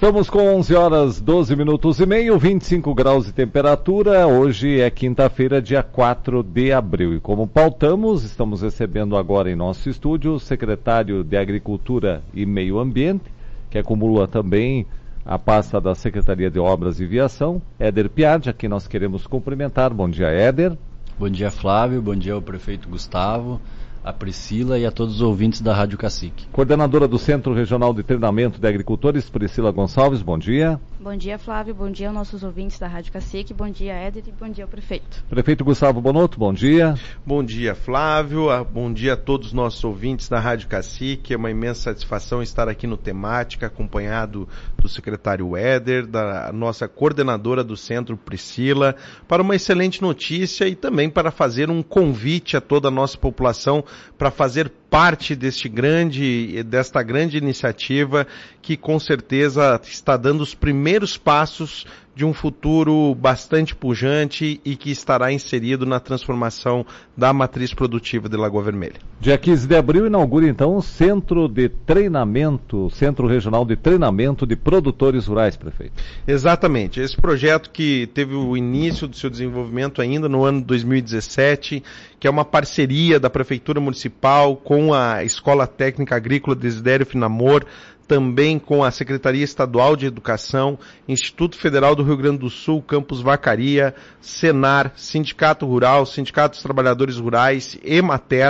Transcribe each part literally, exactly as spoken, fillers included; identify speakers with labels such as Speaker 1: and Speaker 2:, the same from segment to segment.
Speaker 1: Estamos com onze horas, doze minutos e meio, vinte e cinco graus de temperatura. Hoje é quinta-feira, dia quatro de abril. E como pautamos, estamos recebendo agora em nosso estúdio o secretário de Agricultura e Meio Ambiente, que acumula também a pasta da Secretaria de Obras e Viação, Éder Piatti, a quem nós queremos cumprimentar. Bom dia, Éder.
Speaker 2: Bom dia, Flávio. Bom dia ao prefeito Gustavo, a Priscila e a todos os ouvintes da Rádio Cacique.
Speaker 1: Coordenadora do Centro Regional de Treinamento de Agricultores, Priscila Gonçalves, bom dia.
Speaker 3: Bom dia, Flávio, bom dia aos nossos ouvintes da Rádio Cacique, bom dia, Éder, e bom dia ao prefeito.
Speaker 1: Prefeito Gustavo Bonotto, bom dia.
Speaker 4: Bom dia, Flávio, bom dia a todos os nossos ouvintes da Rádio Cacique. É uma imensa satisfação estar aqui no Temática, acompanhado do secretário Éder, da nossa coordenadora do Centro, Priscila, para uma excelente notícia e também para fazer um convite a toda a nossa população para fazer parte deste grande, desta grande iniciativa que com certeza está dando os primeiros passos de um futuro bastante pujante e que estará inserido na transformação da matriz produtiva de Lagoa Vermelha.
Speaker 1: Dia quinze de abril inaugura então o Centro de Treinamento, Centro Regional de Treinamento de Produtores Rurais, prefeito.
Speaker 4: Exatamente, esse projeto que teve o início do seu desenvolvimento ainda no ano dois mil e dezessete, que é uma parceria da Prefeitura Municipal com a Escola Técnica Agrícola Desidério Finamor, também com a Secretaria Estadual de Educação, Instituto Federal do Rio Grande do Sul, Campus Vacaria, Senar, Sindicato Rural, Sindicato dos Trabalhadores Rurais, Emater,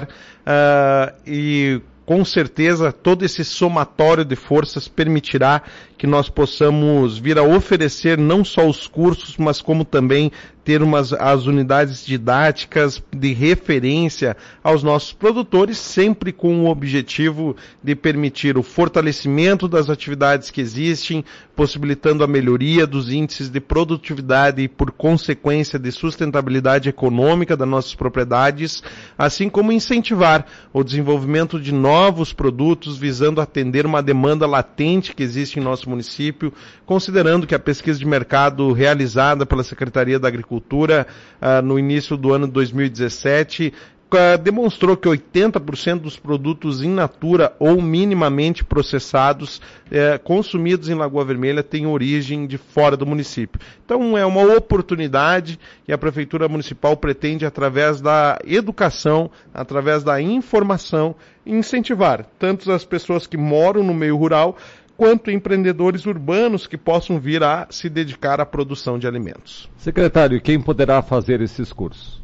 Speaker 4: uh, e com certeza todo esse somatório de forças permitirá que nós possamos vir a oferecer não só os cursos, mas como também ter umas, as unidades didáticas de referência aos nossos produtores, sempre com o objetivo de permitir o fortalecimento das atividades que existem, possibilitando a melhoria dos índices de produtividade e, por consequência, de sustentabilidade econômica das nossas propriedades, assim como incentivar o desenvolvimento de novos produtos visando atender uma demanda latente que existe em nosso município, considerando que a pesquisa de mercado realizada pela Secretaria da Agricultura uh, no início do ano dois mil e dezessete uh, demonstrou que oitenta por cento dos produtos in natura ou minimamente processados uh, consumidos em Lagoa Vermelha têm origem de fora do município. Então é uma oportunidade e a Prefeitura Municipal pretende, através da educação, através da informação, incentivar tanto as pessoas que moram no meio rural quanto empreendedores urbanos que possam vir a se dedicar à produção de alimentos.
Speaker 1: Secretário, quem poderá fazer esses cursos?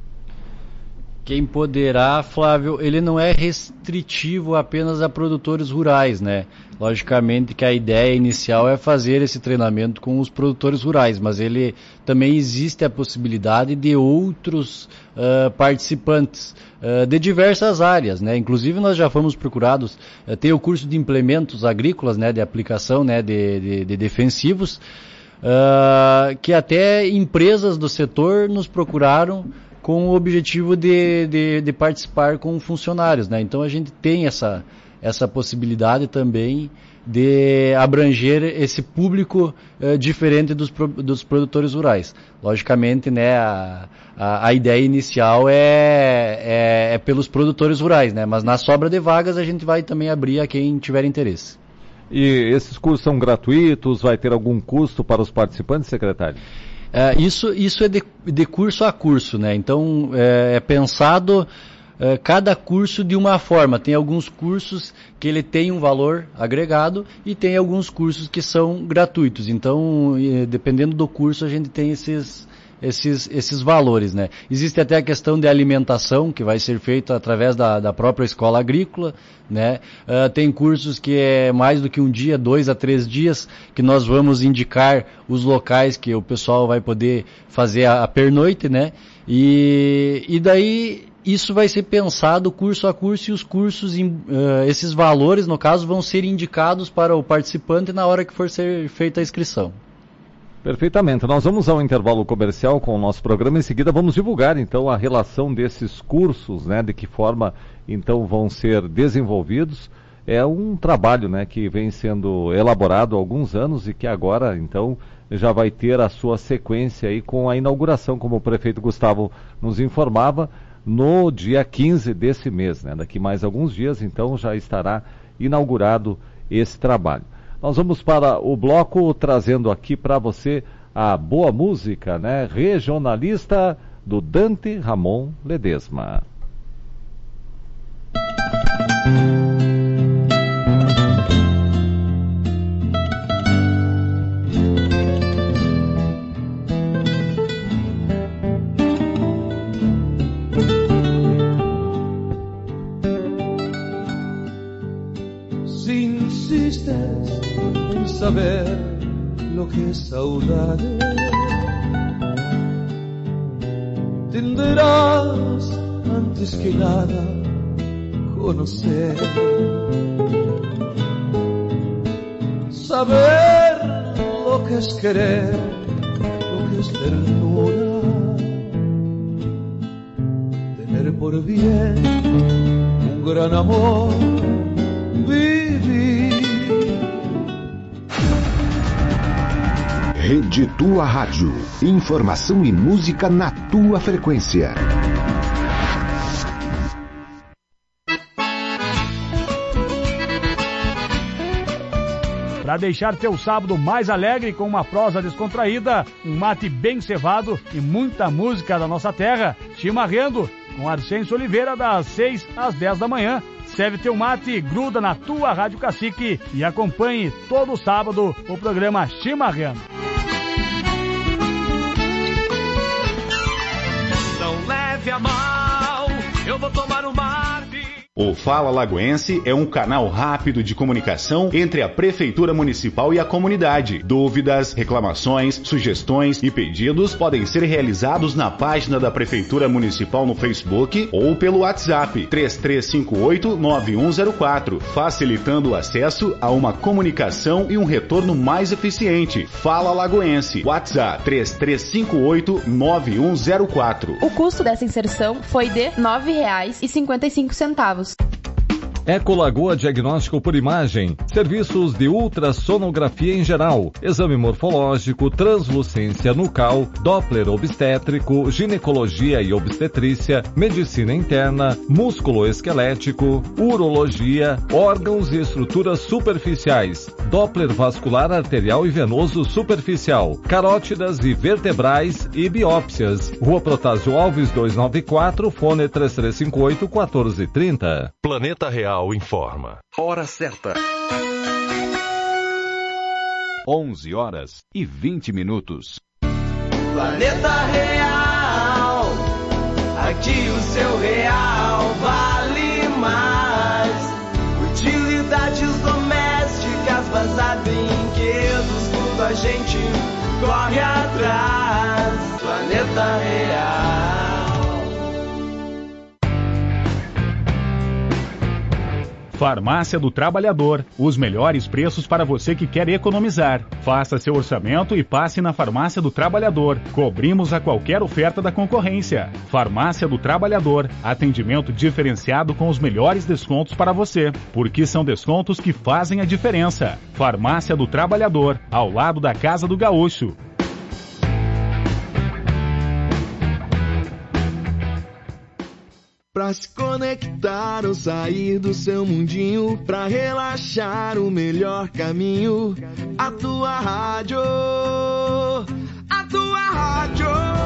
Speaker 2: Quem poderá, Flávio, ele não é restritivo apenas a produtores rurais, né? Logicamente que a ideia inicial é fazer esse treinamento com os produtores rurais, mas ele também existe a possibilidade de outros uh, participantes uh, de diversas áreas, né? Inclusive nós já fomos procurados, uh, tem o curso de implementos agrícolas, né? De aplicação, né? De, de, de defensivos, uh, que até empresas do setor nos procuraram com o objetivo de, de, de participar com funcionários, né? Então a gente tem essa, essa possibilidade também de abranger esse público uh, diferente dos, pro, dos produtores rurais. Logicamente, né, a, a, a ideia inicial é, é, é pelos produtores rurais, né? Mas na sobra de vagas a gente vai também abrir a quem tiver interesse.
Speaker 1: E esses cursos são gratuitos? Vai ter algum custo para os participantes, secretário?
Speaker 2: É, isso, isso é de, de curso a curso, né? Então é, é pensado é, cada curso de uma forma. Tem alguns cursos que ele tem um valor agregado e tem alguns cursos que são gratuitos. Então, é, dependendo do curso, a gente tem esses, esses, esses valores, né? Existe até a questão de alimentação, que vai ser feita através da, da própria escola agrícola, né? Uh, tem cursos que é mais do que um dia, dois a três dias, que nós vamos indicar os locais que o pessoal vai poder fazer a, a pernoite, né? E, e daí isso vai ser pensado curso a curso e os cursos, uh, esses valores, no caso, vão ser indicados para o participante na hora que for ser feita a inscrição.
Speaker 1: Perfeitamente. Nós vamos ao intervalo comercial com o nosso programa. Em seguida vamos divulgar então a relação desses cursos, né, de que forma então vão ser desenvolvidos. É um trabalho, né, que vem sendo elaborado há alguns anos e que agora então já vai ter a sua sequência aí com a inauguração, como o prefeito Gustavo nos informava, no dia quinze desse mês, né? Daqui mais alguns dias então já estará inaugurado esse trabalho. Nós vamos para o bloco trazendo aqui para você a boa música, né? Regionalista do Dante Ramon Ledesma.
Speaker 5: Si insistes en saber lo que es saudade, tendrás antes que nada conocer, saber lo que es querer, lo que es ternura, tener por bien un gran amor, vivir.
Speaker 6: Rede Tua Rádio. Informação e música na tua frequência.
Speaker 7: Para deixar teu sábado mais alegre com uma prosa descontraída, um mate bem cevado e muita música da nossa terra, Chimarrando, com Arcêncio Oliveira, das seis às dez da manhã. Serve teu mate, gruda na tua Rádio Cacique e acompanhe todo sábado o programa Chimarrando.
Speaker 8: Não leve a mal, eu vou tomar um mate.
Speaker 9: O Fala Lagoense é um canal rápido de comunicação entre a Prefeitura Municipal e a comunidade. Dúvidas, reclamações, sugestões e pedidos podem ser realizados na página da Prefeitura Municipal no Facebook ou pelo WhatsApp três três cinco oito nove um zero quatro, facilitando o acesso a uma comunicação e um retorno mais eficiente. Fala Lagoense, WhatsApp três três cinco oito nove um zero quatro.
Speaker 10: O custo dessa inserção foi de nove reais e cinquenta e cinco centavos.
Speaker 1: Ecolagoa Diagnóstico por Imagem, serviços de ultrassonografia em geral, exame morfológico, translucência nucal, Doppler obstétrico, ginecologia e obstetrícia, medicina interna, músculo-esquelético, urologia, órgãos e estruturas superficiais, Doppler vascular arterial e venoso superficial, carótidas e vertebrais e biópsias. Rua Protásio Alves duzentos e noventa e quatro, fone três três cinco oito um quatro três zero.
Speaker 11: Planeta Real informa. Hora certa. onze horas e vinte minutos.
Speaker 8: Planeta Real, aqui o seu real vale mais. Utilidades domésticas, bazar, brinquedos, tudo a gente corre atrás. Planeta Real.
Speaker 7: Farmácia do Trabalhador. Os melhores preços para você que quer economizar. Faça seu orçamento e passe na Farmácia do Trabalhador. Cobrimos a qualquer oferta da concorrência. Farmácia do Trabalhador. Atendimento diferenciado com os melhores descontos para você. Porque são descontos que fazem a diferença. Farmácia do Trabalhador. Ao lado da Casa do Gaúcho.
Speaker 12: Pra se conectar ou sair do seu mundinho, pra relaxar o melhor caminho, a tua rádio, a tua rádio,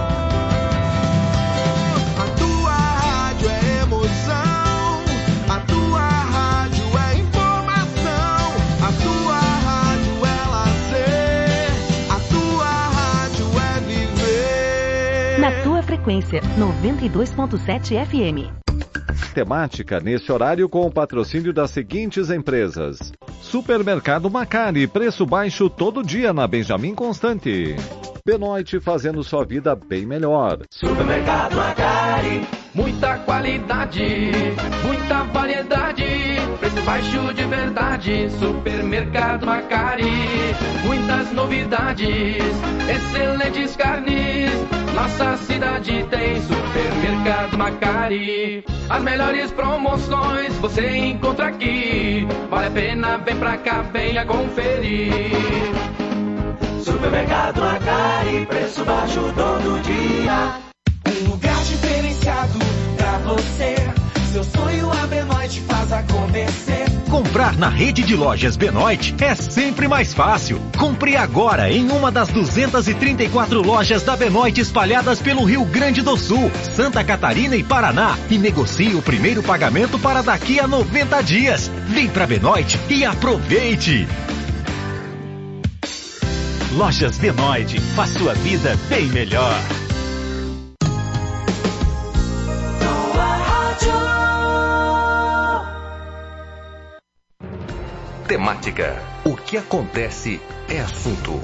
Speaker 12: a tua rádio é emoção, a tua rádio é informação, a tua rádio é lazer, a tua rádio é viver.
Speaker 13: Na tua frequência, noventa e dois ponto sete F M.
Speaker 1: Temática nesse horário com o patrocínio das seguintes empresas: Supermercado Macari, preço baixo todo dia na Benjamin Constante. Benoit, fazendo sua vida bem melhor.
Speaker 8: Supermercado Macari, muita qualidade, muita variedade, preço baixo de verdade. Supermercado Macari, muitas novidades, excelentes carnes. Nossa cidade tem Supermercado Macari. As melhores promoções você encontra aqui. Vale a pena, vem pra cá, venha conferir. Supermercado Macari, preço baixo todo dia. Um lugar diferenciado pra você. Seu sonho a Benoit faz acontecer.
Speaker 6: Comprar
Speaker 14: Comprar na rede de lojas Benoit é sempre mais fácil. Compre agora em uma das duzentas e trinta e quatro lojas da Benoit espalhadas pelo Rio Grande do Sul, Santa Catarina e Paraná e negocie o primeiro pagamento para daqui a noventa dias. Vem pra Benoit e aproveite! Lojas Benoit, faz sua vida bem melhor.
Speaker 15: Temática. O que acontece é assunto.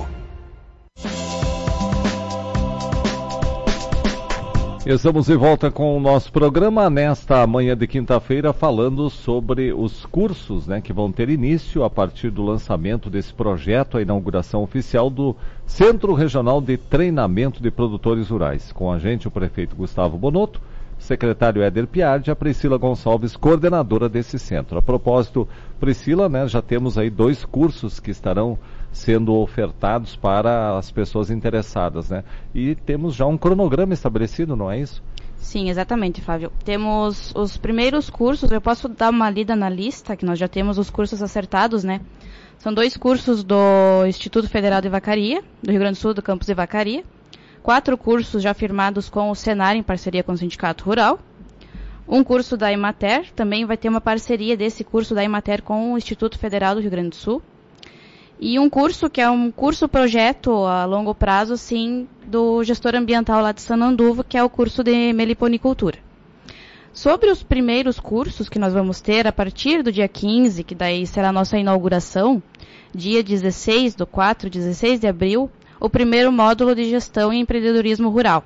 Speaker 1: Estamos de volta com o nosso programa nesta manhã de quinta-feira, falando sobre os cursos, né, que vão ter início a partir do lançamento desse projeto, a inauguração oficial do Centro Regional de Treinamento de Produtores Rurais. Com a gente o prefeito Gustavo Bonotto, secretário Éder Piardi, a Priscila Gonçalves, coordenadora desse centro. A propósito, Priscila, né, já temos aí dois cursos que estarão sendo ofertados para as pessoas interessadas, né? E temos já um cronograma estabelecido, não é isso?
Speaker 3: Sim, exatamente, Flávio. Temos os primeiros cursos, eu posso dar uma lida na lista, que nós já temos os cursos acertados, né? São dois cursos do Instituto Federal de Vacaria, do Rio Grande do Sul, do campus de Vacaria. Quatro cursos já firmados com o Senar em parceria com o Sindicato Rural. Um curso da Emater, também vai ter uma parceria desse curso da Emater com o Instituto Federal do Rio Grande do Sul. E um curso que é um curso-projeto a longo prazo, sim, do gestor ambiental lá de Sananduva, que é o curso de meliponicultura. Sobre os primeiros cursos que nós vamos ter a partir do dia quinze, que daí será a nossa inauguração, dia dezesseis do quatro, dezesseis de abril, o primeiro módulo de gestão e empreendedorismo rural.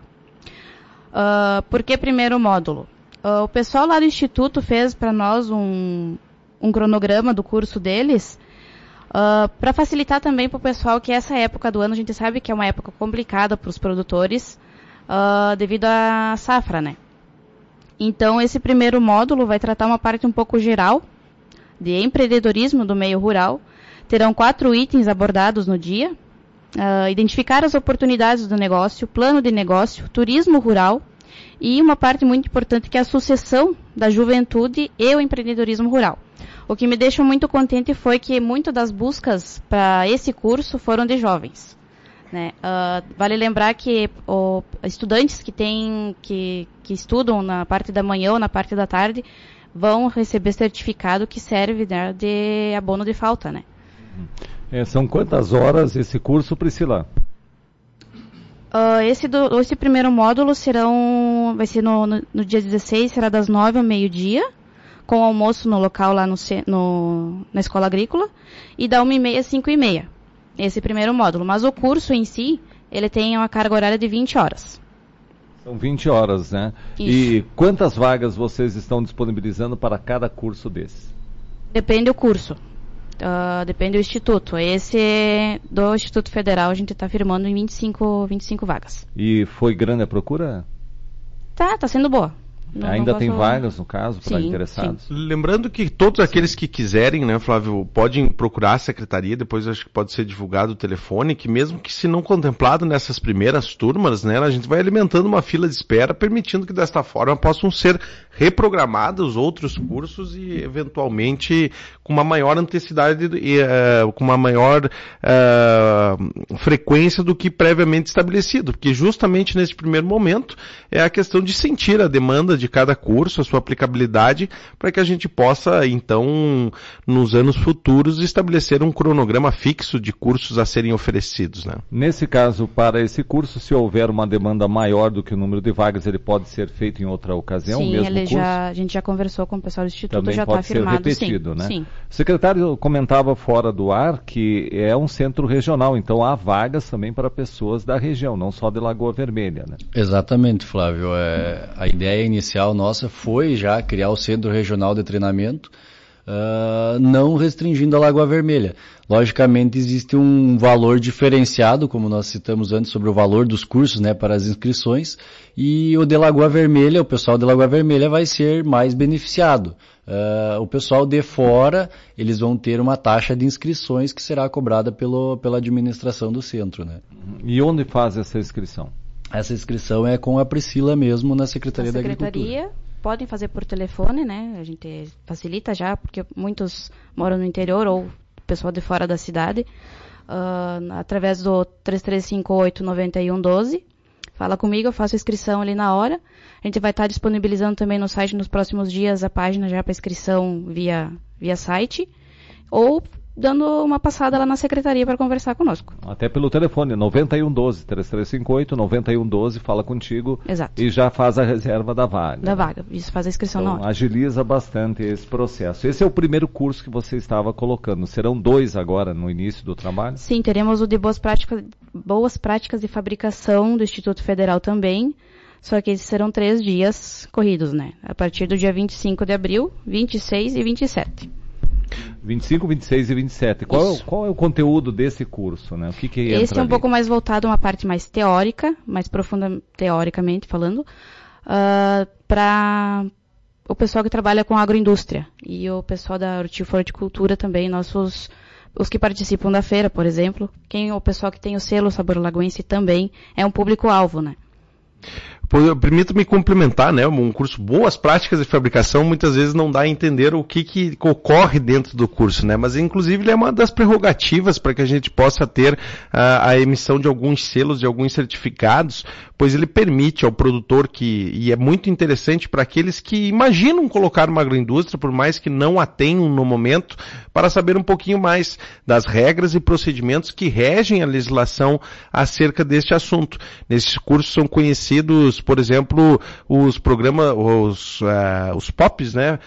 Speaker 3: Uh, por que primeiro módulo? Uh, o pessoal lá do Instituto fez para nós um, um cronograma do curso deles, Uh, para facilitar também para o pessoal que essa época do ano, a gente sabe que é uma época complicada para os produtores, uh, devido à safra, né? Então, esse primeiro módulo vai tratar uma parte um pouco geral de empreendedorismo do meio rural. Terão quatro itens abordados no dia. Uh, identificar as oportunidades do negócio, plano de negócio, turismo rural e uma parte muito importante que é a sucessão da juventude e o empreendedorismo rural. O que me deixa muito contente foi que muitas das buscas para esse curso foram de jovens, né? Uh, vale lembrar que o, estudantes que, tem, que, que estudam na parte da manhã ou na parte da tarde vão receber certificado que serve, né, de abono de falta, né?
Speaker 1: É, são quantas horas esse curso, Priscila?
Speaker 3: Uh, esse, do, esse primeiro módulo serão, vai ser no, no, no dia dezesseis, será das nove ao meio-dia, com almoço no local lá no, no, na escola agrícola, e da uma e meia às cinco e meia, esse primeiro módulo. Mas o curso em si, ele tem uma carga horária de vinte horas.
Speaker 1: São vinte horas, né? Isso. E quantas vagas vocês estão disponibilizando para cada curso desse?
Speaker 3: Depende do curso, uh, depende do instituto. Esse do Instituto Federal a gente está firmando em vinte e cinco, vinte e cinco vagas.
Speaker 1: E foi grande a procura?
Speaker 3: Tá, tá sendo boa. Não,
Speaker 1: Ainda
Speaker 3: não
Speaker 1: tem
Speaker 3: posso...
Speaker 1: vagas, no caso, para interessados?
Speaker 4: Sim. Lembrando que todos aqueles que quiserem, né, Flávio, podem procurar a secretaria, depois acho que pode ser divulgado o telefone, que mesmo que se não contemplado nessas primeiras turmas, né, a gente vai alimentando uma fila de espera, permitindo que desta forma possam ser reprogramados outros cursos e, eventualmente, com uma maior intensidade e uh, com uma maior uh, frequência do que previamente estabelecido, porque justamente nesse primeiro momento é a questão de sentir a demanda de cada curso, a sua aplicabilidade, para que a gente possa, então, nos anos futuros, estabelecer um cronograma fixo de cursos a serem oferecidos, né?
Speaker 1: Nesse caso, para esse curso, se houver uma demanda maior do que o número de vagas, ele pode ser feito em outra ocasião,
Speaker 3: sim,
Speaker 1: mesmo
Speaker 3: ele
Speaker 1: curso?
Speaker 3: Já, a gente já conversou com o pessoal do Instituto,
Speaker 1: também
Speaker 3: já está afirmado,
Speaker 1: pode ser repetido,
Speaker 3: sim,
Speaker 1: né?
Speaker 3: Sim.
Speaker 1: O secretário comentava fora do ar que é um centro regional, então há vagas também para pessoas da região, não só de Lagoa Vermelha, né?
Speaker 2: Exatamente, Flávio. É, a ideia inicial nossa foi já criar o Centro Regional de Treinamento, uh, não restringindo a Lagoa Vermelha. Logicamente existe um valor diferenciado, como nós citamos antes, sobre o valor dos cursos, né, para as inscrições, e o de Lagoa Vermelha, o pessoal de Lagoa Vermelha vai ser mais beneficiado. Uh, o pessoal de fora, eles vão ter uma taxa de inscrições que será cobrada pelo, pela administração do centro, né?
Speaker 1: E onde faz essa inscrição?
Speaker 2: Essa inscrição é com a Priscila mesmo, na Secretaria,
Speaker 3: na Secretaria
Speaker 2: da Agricultura.
Speaker 3: podem fazer por telefone, né? A gente facilita já, porque muitos moram no interior ou pessoal de fora da cidade. Uh, através do três três cinco oito, nove um um dois. Fala comigo, eu faço a inscrição ali na hora. A gente vai estar disponibilizando também no site nos próximos dias a página já para inscrição via, via site. Ou dando uma passada lá na secretaria para conversar conosco.
Speaker 1: Até pelo telefone, nove um um dois, três três cinco oito, nove um um dois, fala contigo.
Speaker 3: Exato.
Speaker 1: E já faz a reserva da vaga.
Speaker 3: Da vaga, isso, faz a inscrição
Speaker 1: então,
Speaker 3: na hora.
Speaker 1: Agiliza bastante esse processo. Esse é o primeiro curso que você estava colocando. Serão dois agora no início do trabalho?
Speaker 3: Sim, teremos o de boas práticas, boas práticas de fabricação do Instituto Federal também. Só que esses serão três dias corridos, né? A partir do dia vinte e cinco de abril, vinte e seis e vinte e sete.
Speaker 1: vinte e cinco, vinte e seis e vinte e sete. Qual, é, qual é o conteúdo desse curso, né? O que que entra
Speaker 3: Esse é um
Speaker 1: ali?
Speaker 3: pouco mais voltado a uma parte mais teórica, mais profunda teoricamente falando, uh, para o pessoal que trabalha com agroindústria e o pessoal da hortifruticultura também, nossos os que participam da feira, por exemplo. Quem o pessoal que tem o selo Sabor Lagoense também é um público-alvo, né?
Speaker 4: Permita-me complementar, né? Um curso Boas Práticas de Fabricação muitas vezes não dá a entender o que, que ocorre dentro do curso, né? Mas inclusive ele é uma das prerrogativas para que a gente possa ter uh, a emissão de alguns selos, de alguns certificados, pois ele permite ao produtor que, e é muito interessante para aqueles que imaginam colocar uma agroindústria, por mais que não a tenham no momento, para saber um pouquinho mais das regras e procedimentos que regem a legislação acerca deste assunto. Nesses cursos são conhecidos, por exemplo, os programas, os, uh, os P O Ps, né?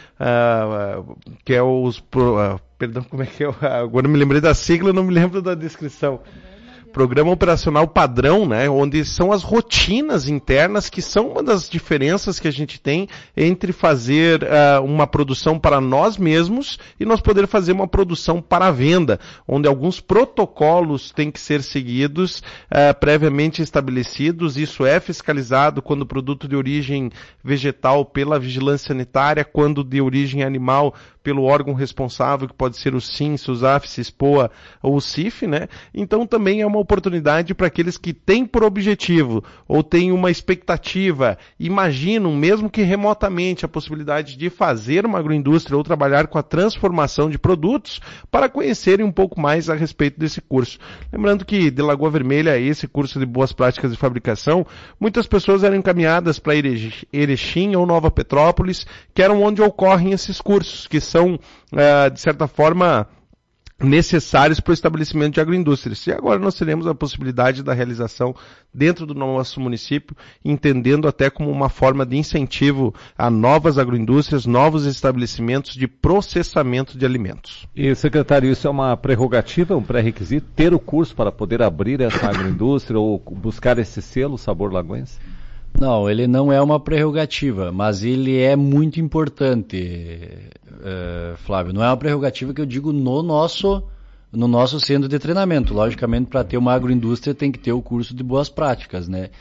Speaker 4: Uh, que é os, uh, perdão, como é que é? Agora me lembrei da sigla, não me lembro da descrição. Programa Operacional Padrão, né, onde são as rotinas internas que são uma das diferenças que a gente tem entre fazer uh, uma produção para nós mesmos e nós poder fazer uma produção para a venda, onde alguns protocolos têm que ser seguidos, uh, previamente estabelecidos. Isso é fiscalizado quando o produto de origem vegetal pela vigilância sanitária, quando de origem animal pelo órgão responsável, que pode ser o SINS, o ZAF, CISPOA ou o C I F, né? Então também é uma oportunidade para aqueles que têm por objetivo ou têm uma expectativa, imaginam, mesmo que remotamente, a possibilidade de fazer uma agroindústria ou trabalhar com a transformação de produtos, para conhecerem um pouco mais a respeito desse curso. Lembrando que de Lagoa Vermelha, esse curso de Boas Práticas de Fabricação, muitas pessoas eram encaminhadas para Erechim ou Nova Petrópolis, que eram onde ocorrem esses cursos, que são, uh, de certa forma, necessários para o estabelecimento de agroindústrias. E agora nós teremos a possibilidade da realização dentro do nosso município, entendendo até como uma forma de incentivo a novas agroindústrias, novos estabelecimentos de processamento de alimentos.
Speaker 1: E, secretário, isso é uma prerrogativa, um pré-requisito, ter o curso para poder abrir essa agroindústria ou buscar esse selo Sabor Lagoense?
Speaker 2: Não, ele não é uma prerrogativa, mas ele é muito importante, uh, Flávio. Não é uma prerrogativa que eu digo no nosso, no nosso centro de treinamento. Logicamente, para ter uma agroindústria tem que ter o curso de boas práticas, né?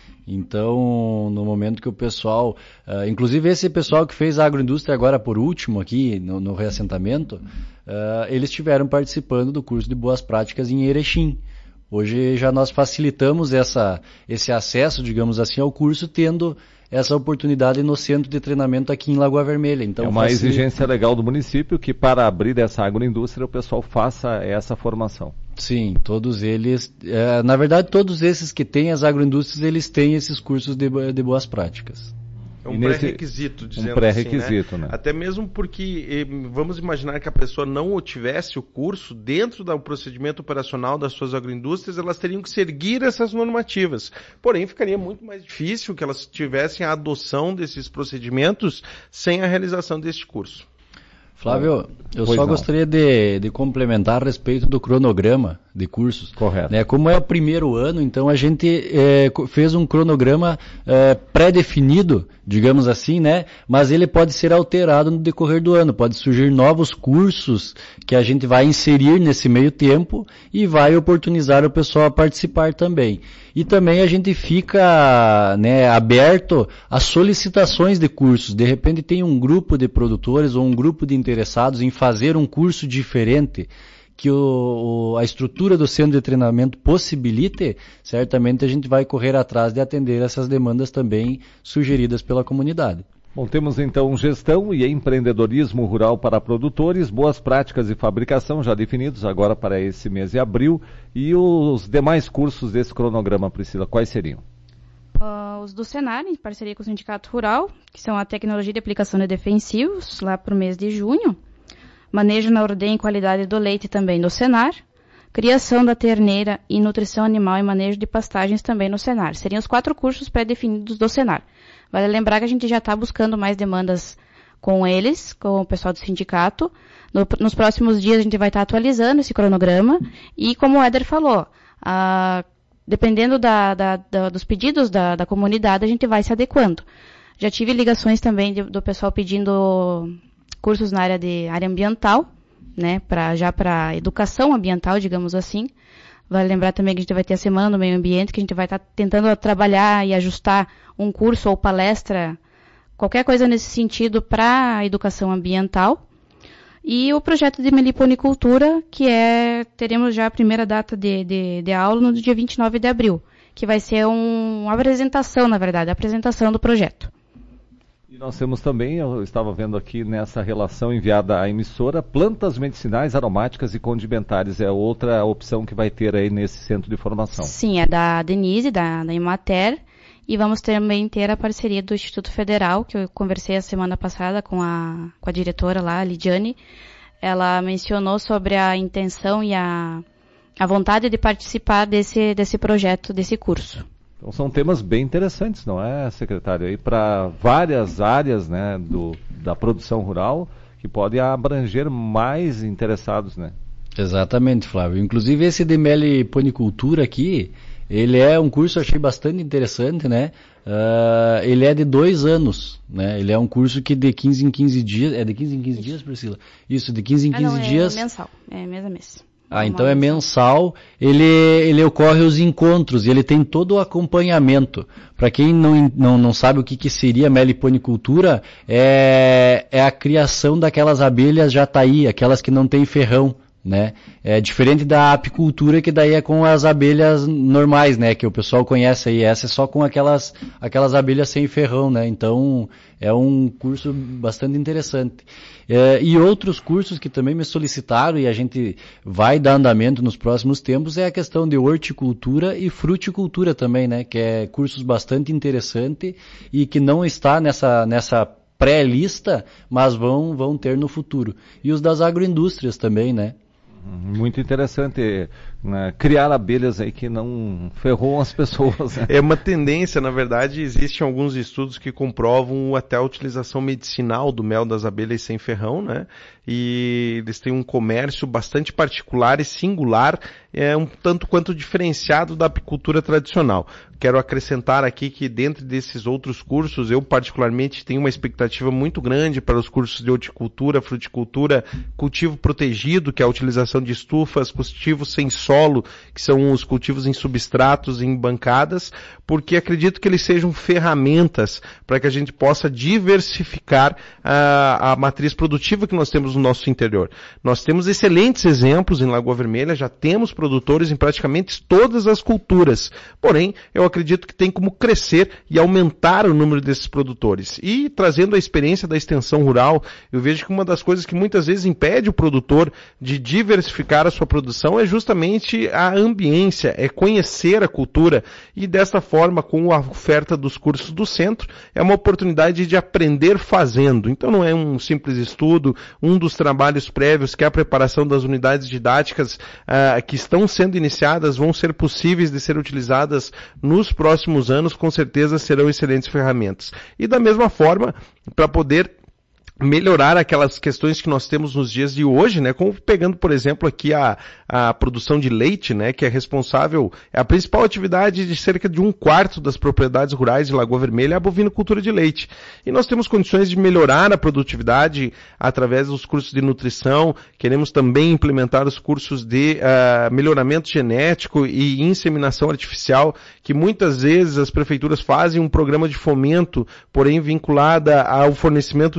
Speaker 2: Então, no momento que o pessoal, uh, inclusive esse pessoal que fez a agroindústria agora por último aqui no, no reassentamento, uh, eles estiveram participando do curso de boas práticas em Erechim. Hoje já nós facilitamos essa, esse acesso, digamos assim, ao curso, tendo essa oportunidade no centro de treinamento aqui em Lagoa Vermelha. Então,
Speaker 1: é uma
Speaker 2: facilita...
Speaker 1: exigência legal do município que para abrir essa agroindústria o pessoal faça essa formação.
Speaker 2: Sim, todos eles, é, na verdade todos esses que têm as agroindústrias, eles têm esses cursos de, de boas práticas.
Speaker 4: É um pré-requisito, dizendo
Speaker 1: um pré-requisito,
Speaker 4: assim, né?
Speaker 1: né?
Speaker 4: Até mesmo porque, vamos imaginar que a pessoa não tivesse o curso dentro do procedimento operacional das suas agroindústrias, elas teriam que seguir essas normativas. Porém, ficaria muito mais difícil que elas tivessem a adoção desses procedimentos sem a realização deste curso.
Speaker 2: Flávio, eu
Speaker 1: pois
Speaker 2: só
Speaker 1: não.
Speaker 2: gostaria de, de complementar a respeito do cronograma de cursos.
Speaker 1: Correto.
Speaker 2: Né, como é o primeiro ano, então a gente é, fez um cronograma é, pré-definido, digamos assim, né? Mas ele pode ser alterado no decorrer do ano. Pode surgir novos cursos que a gente vai inserir nesse meio tempo e vai oportunizar o pessoal a participar também. E também a gente fica, né, aberto a solicitações de cursos. De repente tem um grupo de produtores ou um grupo de interessados em fazer um curso diferente que o, o, a estrutura do centro de treinamento possibilite, certamente a gente vai correr atrás de atender essas demandas também sugeridas pela comunidade.
Speaker 1: Bom, temos então gestão e empreendedorismo rural para produtores, boas práticas de fabricação já definidos agora para esse mês de abril. E os demais cursos desse cronograma, Priscila, quais seriam?
Speaker 3: Uh, os do Senar, em parceria com o Sindicato Rural, que são a tecnologia de aplicação de defensivos, lá para o mês de junho. Manejo na ordenha e qualidade do leite também no Senar. Criação da terneira e nutrição animal e manejo de pastagens também no Senar. Seriam os quatro cursos pré-definidos do Senar. Vale lembrar que a gente já está buscando mais demandas com eles, com o pessoal do sindicato. No, nos próximos dias a gente vai estar tá atualizando esse cronograma. E como o Éder falou, a, dependendo da, da, da, dos pedidos da, da comunidade, a gente vai se adequando. Já tive ligações também de, do pessoal pedindo cursos na área de área ambiental, né, pra, já para educação ambiental, digamos assim. Vale lembrar também que a gente vai ter a Semana do Meio Ambiente, que a gente vai estar tá tentando trabalhar e ajustar um curso ou palestra, qualquer coisa nesse sentido para a educação ambiental. E o projeto de meliponicultura, que é, teremos já a primeira data de, de, de aula no dia vinte e nove de abril, que vai ser um, uma apresentação, na verdade, a apresentação do projeto.
Speaker 1: E nós temos também, eu estava vendo aqui nessa relação enviada à emissora, plantas medicinais, aromáticas e condimentares. É outra opção que vai ter aí nesse centro de formação.
Speaker 3: Sim, é da Denise, da, da Imater. E vamos também ter a parceria do Instituto Federal, que eu conversei a semana passada com a, com a diretora lá, a Lidiane. Ela mencionou sobre a intenção e a, a vontade de participar desse, desse projeto, desse curso.
Speaker 1: Então são temas bem interessantes, não é, secretário? Aí para várias áreas, né, do, da produção rural que podem abranger mais interessados, né?
Speaker 2: Exatamente, Flávio. Inclusive esse de meliponicultura aqui, ele é um curso, eu achei bastante interessante, né? Uh, ele é de dois anos, né? Ele é um curso que de quinze em quinze dias, é de quinze em quinze dias, Priscila? Isso, de quinze em quinze ah, não, dias.
Speaker 3: É mensal, é mês a mês.
Speaker 2: Ah, então é mensal, ele, ele ocorre os encontros e ele tem todo o acompanhamento. Para quem não, não, não sabe o que, que seria meliponicultura, é, é a criação daquelas abelhas jataí, aquelas que não têm ferrão, né? É diferente da apicultura, que daí é com as abelhas normais, né? Que o pessoal conhece aí, essa é só com aquelas, aquelas abelhas sem ferrão, né? Então é um curso bastante interessante. É, e outros cursos que também me solicitaram e a gente vai dar andamento nos próximos tempos é a questão de horticultura e fruticultura também, né? Que é cursos bastante interessantes e que não está nessa, nessa pré-lista, mas vão, vão ter no futuro. E os das agroindústrias também, né?
Speaker 1: Muito interessante, né? Criar abelhas aí que não ferroam as pessoas. Né?
Speaker 4: É uma tendência, na verdade, existem alguns estudos que comprovam até a utilização medicinal do mel das abelhas sem ferrão, né? E eles têm um comércio bastante particular e singular, é um tanto quanto diferenciado da apicultura tradicional. Quero acrescentar aqui que dentro desses outros cursos, eu particularmente tenho uma expectativa muito grande para os cursos de horticultura, fruticultura, cultivo protegido, que é a utilização de estufas, cultivos sem solo, que são os cultivos em substratos, em bancadas, porque acredito que eles sejam ferramentas para que a gente possa diversificar a, a matriz produtiva que nós temos no nosso interior. Nós temos excelentes exemplos em Lagoa Vermelha, já temos produtores em praticamente todas as culturas, porém, eu acredito que tem como crescer e aumentar o número desses produtores. E trazendo a experiência da extensão rural, eu vejo que uma das coisas que muitas vezes impede o produtor de diversificar a sua produção é justamente a ambiência, é conhecer a cultura. E desta forma, com a oferta dos cursos do centro, é uma oportunidade de aprender fazendo. Então não é um simples estudo, um dos trabalhos prévios, que é a preparação das unidades didáticas uh, que estão sendo iniciadas, vão ser possíveis de ser utilizadas nos próximos anos, com certeza serão excelentes ferramentas. E da mesma forma, para poder melhorar aquelas questões que nós temos nos dias de hoje, né, como pegando, por exemplo, aqui a, a produção de leite, né, que é responsável, é a principal atividade de cerca de um quarto das propriedades rurais de Lagoa Vermelha, é a bovinocultura de leite. E nós temos condições de melhorar a produtividade através dos cursos de nutrição, queremos também implementar os cursos de uh, melhoramento genético e inseminação artificial, que muitas vezes as prefeituras fazem um programa de fomento, porém vinculada ao fornecimento de sêmen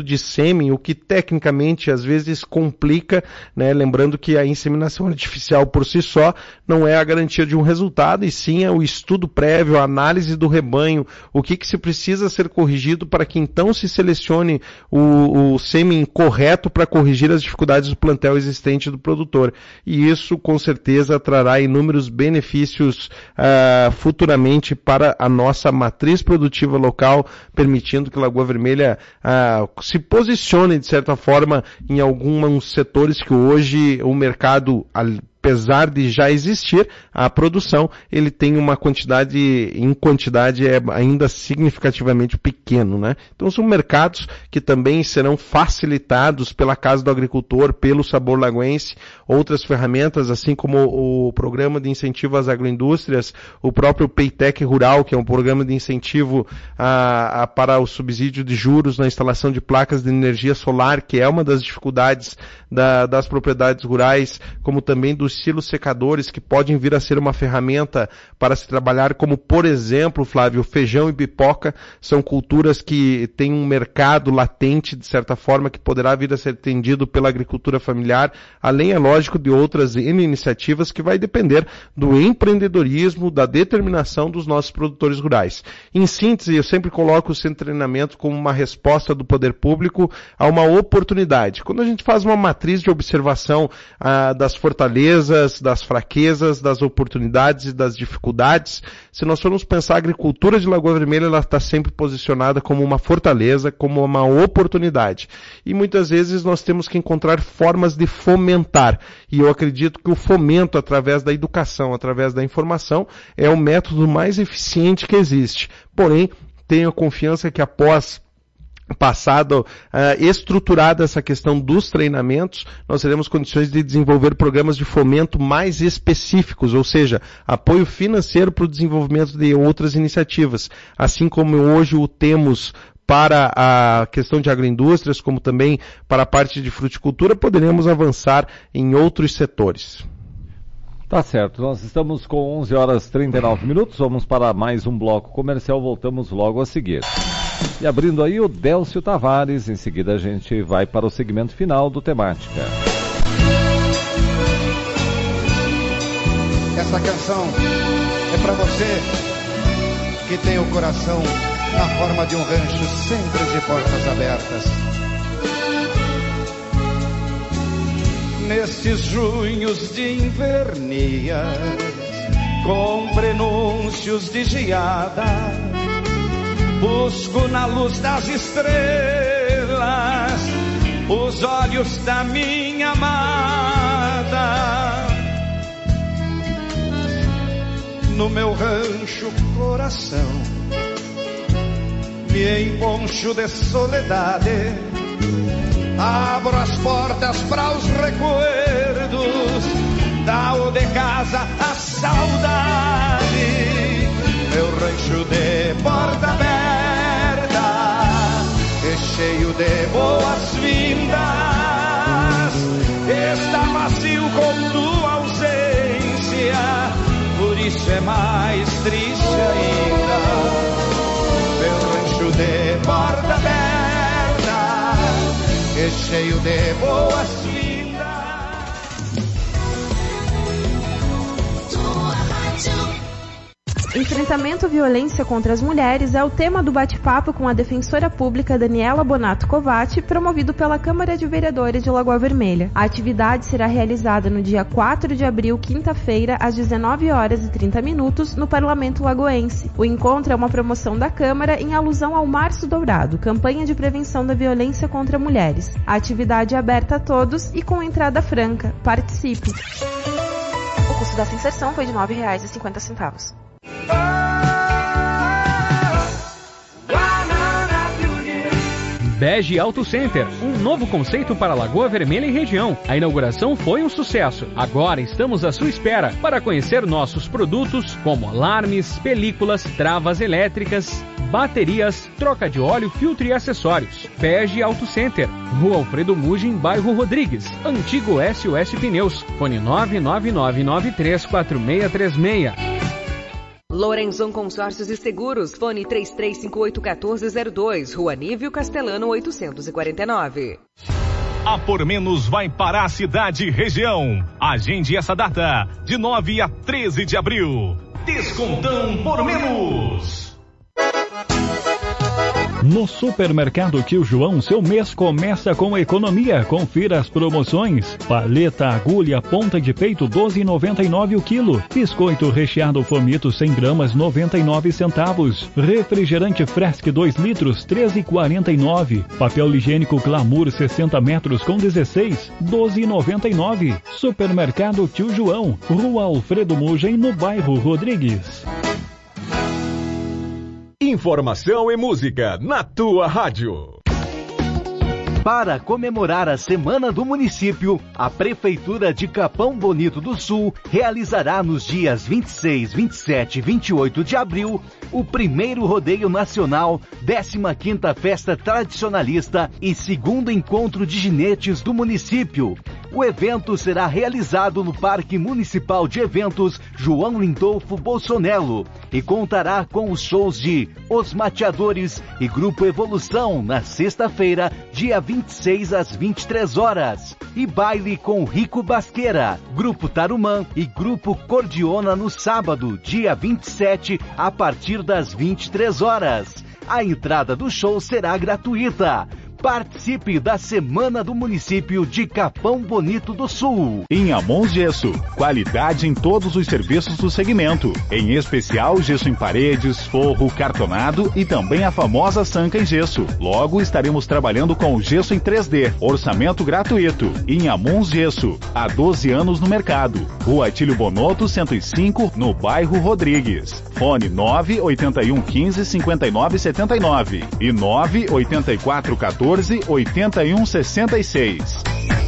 Speaker 4: sêmen, o que tecnicamente às vezes complica, né? Lembrando que a inseminação artificial por si só não é a garantia de um resultado, e sim é o estudo prévio, a análise do rebanho, o que, que se precisa ser corrigido para que então se selecione o, o sêmen correto para corrigir as dificuldades do plantel existente do produtor. E isso com certeza trará inúmeros benefícios uh, futuramente para a nossa matriz produtiva local, permitindo que Lagoa Vermelha uh, se posicione de certa forma em alguns setores que hoje o mercado, apesar de já existir a produção, ele tem uma quantidade, em quantidade é ainda significativamente pequeno, né? Então são mercados que também serão facilitados pela Casa do Agricultor, pelo Sabor Lagoense, outras ferramentas, assim como o programa de incentivo às agroindústrias, o próprio Paytech Rural, que é um programa de incentivo a, a, para o subsídio de juros na instalação de placas de energia solar, que é uma das dificuldades da, das propriedades rurais, como também dos silos secadores, que podem vir a ser uma ferramenta para se trabalhar, como por exemplo, Flávio, feijão e pipoca, são culturas que têm um mercado latente, de certa forma, que poderá vir a ser atendido pela agricultura familiar, além, é lógico, de outras iniciativas que vai depender do empreendedorismo, da determinação dos nossos produtores rurais. Em síntese, eu sempre coloco o centro de treinamento como uma resposta do poder público a uma oportunidade. Quando a gente faz uma matriz de observação ah, das fortalezas, das fraquezas, das oportunidades e das dificuldades, se nós formos pensar, a agricultura de Lagoa Vermelha, ela está sempre posicionada como uma fortaleza, como uma oportunidade. E muitas vezes nós temos que encontrar formas de fomentar. E eu acredito que o fomento através da educação, através da informação, é o método mais eficiente que existe. Porém, tenho confiança que após passado, uh, estruturada essa questão dos treinamentos, nós teremos condições de desenvolver programas de fomento mais específicos, ou seja, apoio financeiro para o desenvolvimento de outras iniciativas, assim como hoje o temos para a questão de agroindústrias, como também para a parte de fruticultura, poderemos avançar em outros setores.
Speaker 1: Tá certo, nós estamos com onze horas e trinta e nove minutos, vamos para mais um bloco comercial, voltamos logo a seguir. E abrindo aí o Délcio Tavares, em seguida a gente vai para o segmento final do Temática.
Speaker 16: Essa canção é para você que tem o coração na forma de um rancho sempre de portas abertas. Nestes junhos de invernia, com prenúncios de geada, busco na luz das estrelas os olhos da minha amada. No meu rancho coração me emponcho de soledade, abro as portas para os recuerdos, dá-o de casa a saudade. Meu rancho de porta aberta, é cheio de boas-vindas, está vazio com tua ausência, por isso é mais triste ainda. Meu rancho de porta aberta, é cheio de boas-vindas.
Speaker 10: Enfrentamento à violência contra as mulheres é o tema do bate-papo com a defensora pública Daniela Bonato Covatti, promovido pela Câmara de Vereadores de Lagoa Vermelha. A atividade será realizada no dia quatro de abril, quinta-feira, às dezenove horas e trinta minutos, no Parlamento Lagoense. O encontro é uma promoção da Câmara em alusão ao Março Dourado, campanha de prevenção da violência contra mulheres. A atividade é aberta a todos e com entrada franca. Participe! O custo dessa inserção foi de nove reais e cinquenta centavos.
Speaker 17: Bege Auto Center, um novo conceito para Lagoa Vermelha e região. A inauguração foi um sucesso. Agora estamos à sua espera para conhecer nossos produtos como alarmes, películas, travas elétricas, baterias, troca de óleo, filtro e acessórios. Bege Auto Center, Rua Alfredo Mugin, bairro Rodrigues, antigo S O S Pneus, fone nove nove nove nove três quatro seis três seis.
Speaker 18: Lorenzon Consórcios e Seguros, fone três três cinco oito um quatro zero dois, Rua Nívio Castelano oitocentos e quarenta e nove.
Speaker 19: A Por Menos vai para a cidade e região. Agende essa data, de nove a treze de abril. Descontão Por Menos.
Speaker 20: No Supermercado Tio João, seu mês começa com economia. Confira as promoções. Paleta agulha ponta de peito doze reais e noventa e nove o quilo. Biscoito recheado Fomito cem gramas noventa e nove centavos. Refrigerante Fresc dois litros treze reais e quarenta e nove. Papel higiênico Glamour sessenta metros com dezesseis, doze reais e noventa e nove. Supermercado Tio João, Rua Alfredo Mugem, no bairro Rodrigues.
Speaker 14: Informação e música na tua rádio. Para comemorar a Semana do Município, a Prefeitura de Capão Bonito do Sul realizará nos dias vinte e seis, vinte e sete e vinte e oito de abril o primeiro Rodeio Nacional, décima quinta Festa Tradicionalista e segundo Encontro de Ginetes do município. O evento será realizado no Parque Municipal de Eventos João Lindolfo Bolsonello e contará com os shows de Os Mateadores e Grupo Evolução na sexta-feira, dia vinte e seis às vinte e três horas, e baile com Rico Basqueira, Grupo Tarumã e Grupo Cordiona no sábado, dia vinte e sete, a partir das vinte e três horas. A entrada do show será gratuita. Participe da Semana do Município de Capão Bonito do Sul.
Speaker 7: Inhamons Gesso, qualidade em todos os serviços do segmento, em especial gesso em paredes, forro, cartonado e também a famosa sanca em gesso. Logo estaremos trabalhando com o gesso em três D, orçamento gratuito. Inhamons Gesso, há doze anos no mercado. Rua Atílio Bonotto cento e cinco, no bairro Rodrigues. Fone nove oito um quinze cinquenta e nove setenta e nove e nove oito quatro quatorze oitenta e um sessenta e seis.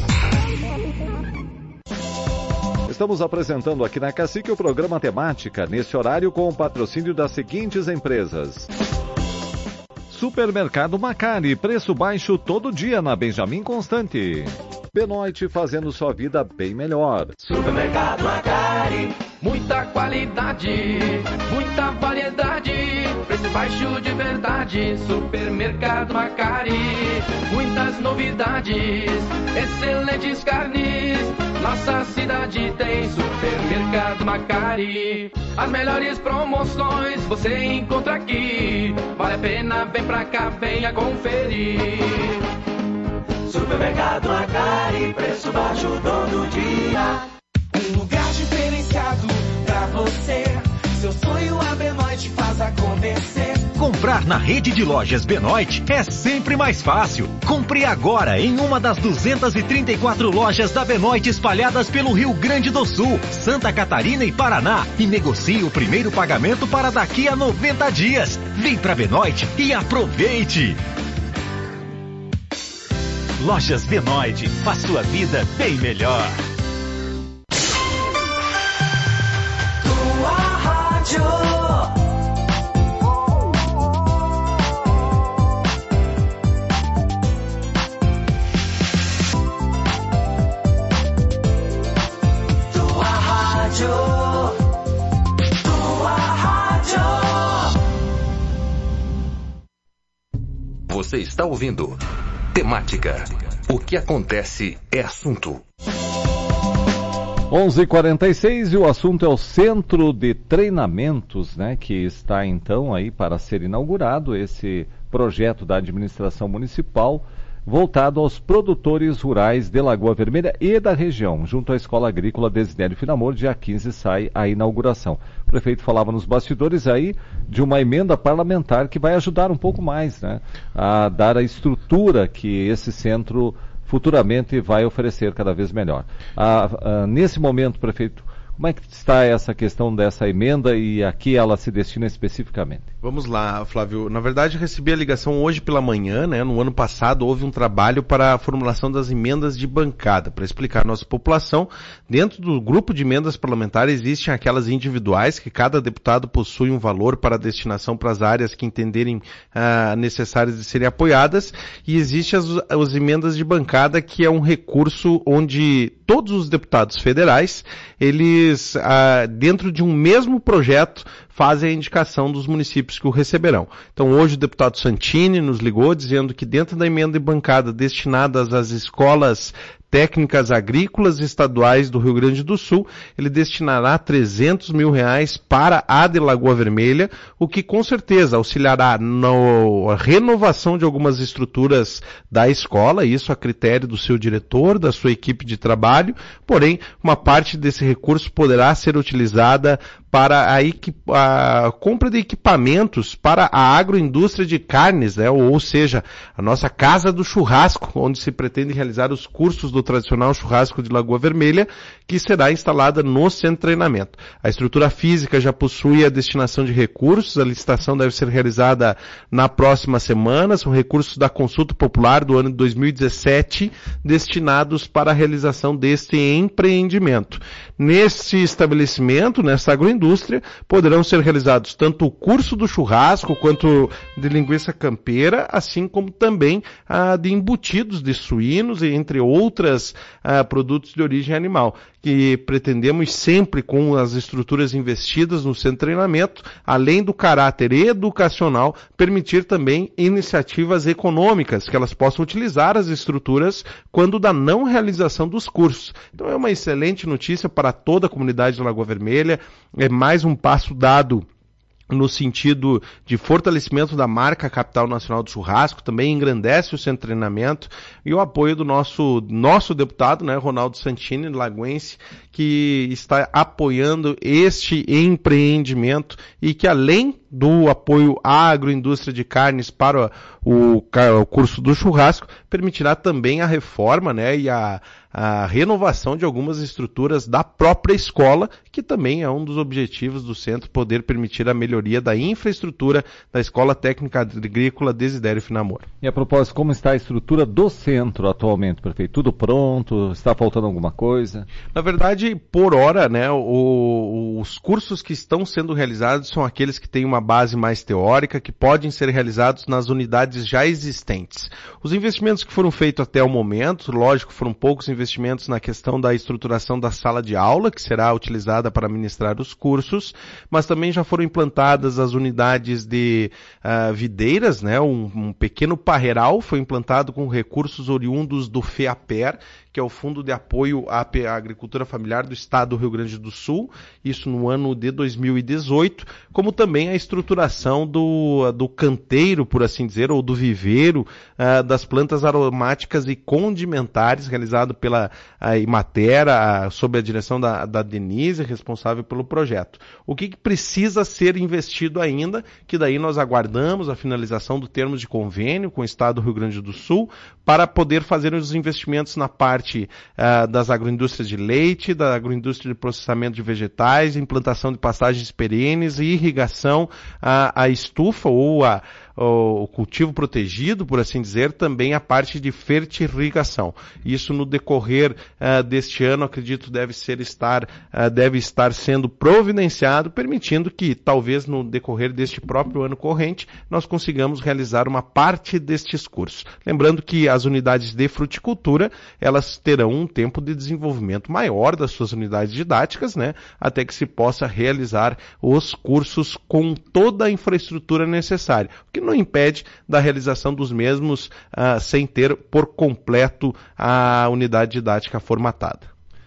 Speaker 1: Estamos apresentando aqui na Cacique o programa Temática, nesse horário com o patrocínio das seguintes empresas. Supermercado Macari, preço baixo todo dia na Benjamin Constante. Benoit, fazendo sua vida bem melhor.
Speaker 8: Supermercado Macari, muita qualidade, muita variedade, preço baixo de verdade. Supermercado Macari, muitas novidades, excelentes carnes. Nossa cidade tem Supermercado Macari. As melhores promoções você encontra aqui. Vale a pena, vem pra cá, venha conferir. Supermercado Macari, preço baixo todo dia. Um lugar diferenciado pra você. Seu sonho a Benoit faz acontecer.
Speaker 14: Comprar na rede de lojas Benoit é sempre mais fácil. Compre agora em uma das duzentas e trinta e quatro lojas da Benoit espalhadas pelo Rio Grande do Sul, Santa Catarina e Paraná e negocie o primeiro pagamento para daqui a noventa dias. Vem pra Benoit e aproveite! Lojas Benoit, faz sua vida bem melhor.
Speaker 8: Tua rádio. Tua rádio. Tua rádio.
Speaker 15: Você está ouvindo Temática. O que acontece é assunto.
Speaker 1: onze e quarenta e seis e o assunto é o Centro de Treinamentos, né, que está então aí para ser inaugurado, esse projeto da administração municipal voltado aos produtores rurais de Lagoa Vermelha e da região, junto à Escola Agrícola Desidério Finamor. Dia quinze sai a inauguração. O prefeito falava nos bastidores aí de uma emenda parlamentar que vai ajudar um pouco mais, né, a dar a estrutura que esse centro futuramente vai oferecer cada vez melhor. Ah, ah, nesse momento, prefeito, como é que está essa questão dessa emenda e a que ela se destina especificamente?
Speaker 4: Vamos lá, Flávio. Na verdade, recebi a ligação hoje pela manhã, né? No ano passado houve um trabalho para a formulação das emendas de bancada. Para explicar à nossa população, dentro do grupo de emendas parlamentares existem aquelas individuais que cada deputado possui um valor para destinação para as áreas que entenderem ah, necessárias de serem apoiadas, e existem as, as emendas de bancada, que é um recurso onde todos os deputados federais, eles, ah, dentro de um mesmo projeto, fazem a indicação dos municípios que o receberão. Então hoje o deputado Santini nos ligou dizendo que dentro da emenda de bancada destinadas às escolas técnicas agrícolas estaduais do Rio Grande do Sul, ele destinará trezentos mil reais para a de Lagoa Vermelha, o que com certeza auxiliará na renovação de algumas estruturas da escola, isso a critério do seu diretor, da sua equipe de trabalho, porém uma parte desse recurso poderá ser utilizada para a, equip... a compra de equipamentos para a agroindústria de carnes, né? ou, ou seja, a nossa casa do churrasco, onde se pretende realizar os cursos do tradicional churrasco de Lagoa Vermelha, que será instalada no centro de treinamento. A estrutura física já possui a destinação de recursos, a licitação deve ser realizada na próxima semana, são recursos da consulta popular do ano de dois mil e dezessete, destinados para a realização deste empreendimento. Nesse estabelecimento, nessa agroindústria, poderão ser realizados tanto o curso do churrasco quanto de linguiça campeira, assim como também a de embutidos de suínos e entre outras Uh, produtos de origem animal, que pretendemos sempre, com as estruturas investidas no centro de treinamento, além do caráter educacional, permitir também iniciativas econômicas, que elas possam utilizar as estruturas quando da não realização dos cursos. Então é uma excelente notícia para toda a comunidade de Lagoa Vermelha, é mais um passo dado no sentido de fortalecimento da marca Capital Nacional do Churrasco, também engrandece o centro de treinamento, e o apoio do nosso, nosso deputado, né, Ronaldo Santini, lagoense, que está apoiando este empreendimento e que, além do apoio à agroindústria de carnes para o, o curso do churrasco, permitirá também a reforma, né, e a, a renovação de algumas estruturas da própria escola, que também é um dos objetivos do centro, poder permitir a melhoria da infraestrutura da Escola Técnica Agrícola Desidério Finamor.
Speaker 1: E a propósito, como está a estrutura do centro atualmente, prefeito? Tudo pronto? Está faltando alguma coisa?
Speaker 4: Na verdade, por hora, né, o, os cursos que estão sendo realizados são aqueles que têm uma base mais teórica, que podem ser realizados nas unidades já existentes. Os investimentos que foram feitos até o momento, lógico, foram poucos investimentos na questão da estruturação da sala de aula, que será utilizada para ministrar os cursos, mas também já foram implantadas as unidades de uh, videiras, né, um, um pequeno parreiral foi implantado com recursos oriundos do FEAPER, que é o Fundo de Apoio à Agricultura Familiar do Estado do Rio Grande do Sul, isso no ano de dois mil e dezoito, como também a estruturação do, do canteiro, por assim dizer, ou do viveiro uh, das plantas aromáticas e condimentares, realizado pela a Imatera, sob a direção da, da Denise, responsável pelo projeto. O que, que precisa ser investido ainda, que daí nós aguardamos a finalização do termo de convênio com o Estado do Rio Grande do Sul, para poder fazer os investimentos na parte Uh, das agroindústrias de leite, da agroindústria de processamento de vegetais, implantação de pastagens perenes e irrigação à, à estufa ou a o cultivo protegido, por assim dizer, também a parte de fertirrigação. Isso no decorrer uh, deste ano, acredito, deve ser estar, uh, deve estar sendo providenciado, permitindo que, talvez no decorrer deste próprio ano corrente, nós consigamos realizar uma parte destes cursos. Lembrando que as unidades de fruticultura, elas terão um tempo de desenvolvimento maior das suas unidades didáticas, né, até que se possa realizar os cursos com toda a infraestrutura necessária, o que não impede da realização dos mesmos uh, sem ter por completo a unidade didática formatada.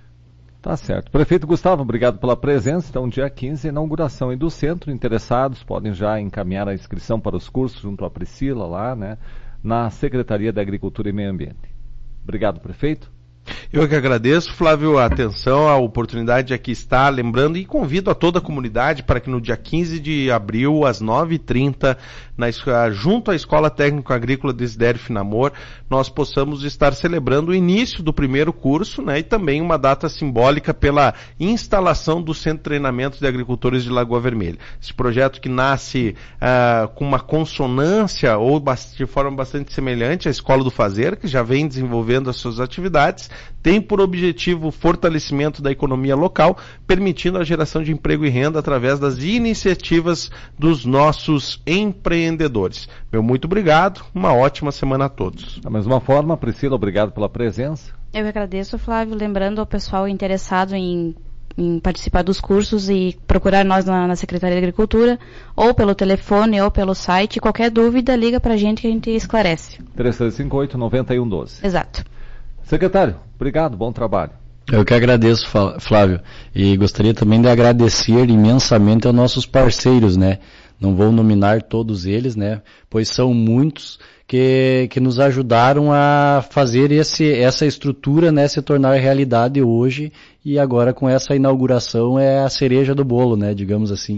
Speaker 1: Tá certo. Prefeito Gustavo, obrigado pela presença. Então, dia quinze, inauguração aí do centro. Interessados podem já encaminhar a inscrição para os cursos junto à Priscila lá, né, na Secretaria da Agricultura e Meio Ambiente. Obrigado, prefeito.
Speaker 4: Eu que agradeço, Flávio, a atenção, a oportunidade de aqui estar, lembrando e convido a toda a comunidade para que no dia quinze de abril, às nove e trinta, na, junto à Escola Técnico Agrícola Desidério Finamor, nós possamos estar celebrando o início do primeiro curso, né, e também uma data simbólica pela instalação do Centro de Treinamento de Agricultores de Lagoa Vermelha. Esse projeto que nasce uh, com uma consonância ou de forma bastante semelhante à Escola do Fazer, que já vem desenvolvendo as suas atividades, tem por objetivo o fortalecimento da economia local, permitindo a geração de emprego e renda através das iniciativas dos nossos empreendedores. Meu muito obrigado, uma ótima semana a todos.
Speaker 1: Da mesma forma, Priscila, obrigado pela presença.
Speaker 3: Eu agradeço, Flávio, lembrando ao pessoal interessado em, em participar dos cursos e procurar nós na, na Secretaria de Agricultura, ou pelo telefone, ou pelo site. Qualquer dúvida, liga pra gente que a gente esclarece.
Speaker 1: três três cinco oito, nove um um dois.
Speaker 3: Exato.
Speaker 1: Secretário, obrigado, bom trabalho.
Speaker 2: Eu que agradeço, Flávio, e gostaria também de agradecer imensamente aos nossos parceiros, né? Não vou nominar todos eles, né? Pois são muitos que, que nos ajudaram a fazer esse, essa estrutura, né, se tornar realidade hoje, e agora com essa inauguração é a cereja do bolo, né, digamos assim.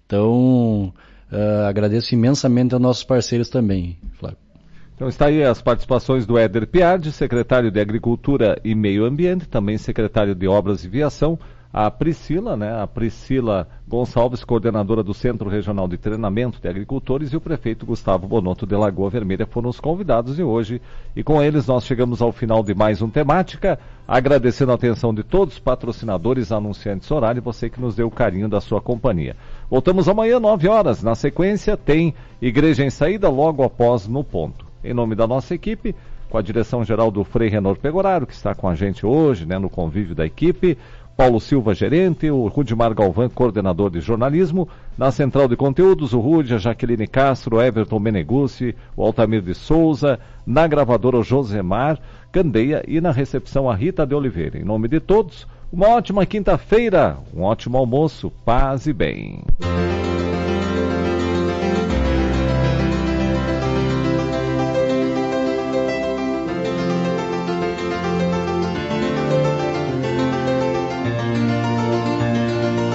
Speaker 2: Então, uh, agradeço imensamente aos nossos parceiros também, Flávio.
Speaker 1: Então está aí as participações do Éder Piardi, secretário de Agricultura e Meio Ambiente, também secretário de Obras e Viação, a Priscila, né, a Priscila Gonçalves, coordenadora do Centro Regional de Treinamento de Agricultores, e o prefeito Gustavo Bonotto de Lagoa Vermelha foram os convidados de hoje. E com eles nós chegamos ao final de mais um Temática, agradecendo a atenção de todos os patrocinadores, anunciantes horário e você que nos deu o carinho da sua companhia. Voltamos amanhã, nove horas. Na sequência tem Igreja em Saída, logo após No Ponto. Em nome da nossa equipe, com a direção-geral do Frei Renor Pegoraro, que está com a gente hoje, né, no convívio da equipe, Paulo Silva, gerente, o Rudimar Galvão, coordenador de jornalismo, na central de conteúdos, o Rude, a Jaqueline Castro, o Everton Meneguzzi, o Altamir de Souza, na gravadora o Josemar Candeia e na recepção a Rita de Oliveira. Em nome de todos, uma ótima quinta-feira, um ótimo almoço, paz e bem.